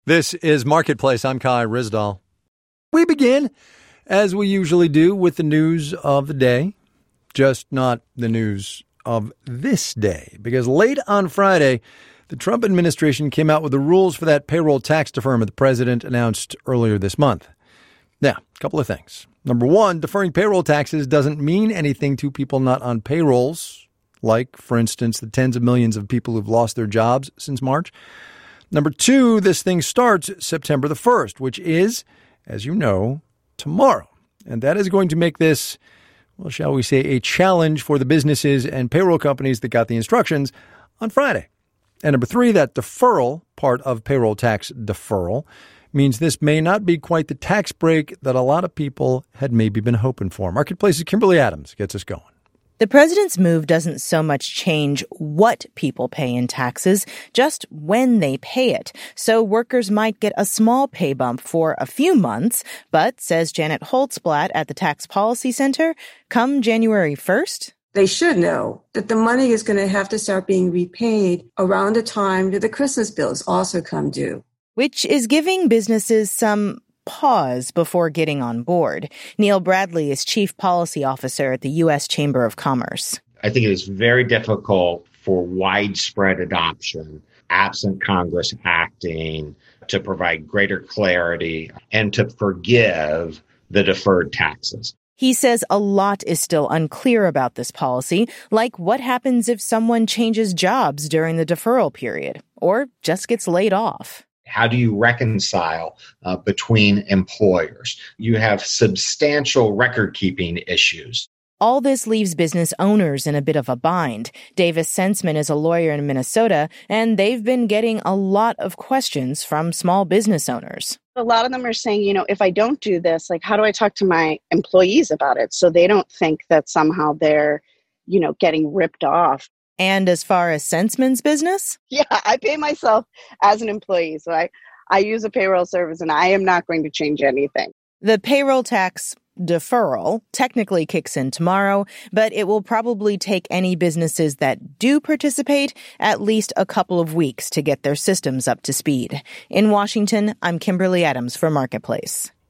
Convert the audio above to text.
This is Marketplace. I'm Kai Rizdal. We begin, as we usually do, with the news of the day, just not the news of this day, because late on Friday, the Trump administration came out with the rules for that payroll tax deferment the president announced earlier this month. Now, a couple of things. Number one, deferring payroll taxes doesn't mean anything to people not on payrolls, like, for instance, the tens of millions of people who've lost their jobs since March. Number two, this thing starts September the 1st, which is, as you know, tomorrow. And that is going to make this, well, shall we say, a challenge for the businesses and payroll companies that got the instructions on Friday. And number three, that deferral, part of payroll tax deferral, means this may not be quite the tax break that a lot of people had maybe been hoping for. Marketplace's Kimberly Adams gets us going. The president's move doesn't so much change what people pay in taxes, just when they pay it. So workers might get a small pay bump for a few months, but, says Janet Holtzblatt at the Tax Policy Center, come January 1st, they should know that the money is going to have to start being repaid around the time that the Christmas bills also come due. Which is giving businesses some pause before getting on board. Neil Bradley is Chief Policy Officer at the U.S. Chamber of Commerce. I think it is very difficult for widespread adoption, absent Congress acting to provide greater clarity and to forgive the deferred taxes. He says a lot is still unclear about this policy, like what happens if someone changes jobs during the deferral period or just gets laid off. How do you reconcile between employers? You have substantial record-keeping issues. All this leaves business owners in a bit of a bind. Davis Senseman is a lawyer in Minnesota, and they've been getting a lot of questions from small business owners. A lot of them are saying, if I don't do this, how do I talk to my employees about it so they don't think that somehow they're, getting ripped off. And as far as Senseman's business? Yeah, I pay myself as an employee. So I use a payroll service and I am not going to change anything. The payroll tax deferral technically kicks in tomorrow, but it will probably take any businesses that do participate at least a couple of weeks to get their systems up to speed. In Washington, I'm Kimberly Adams for Marketplace.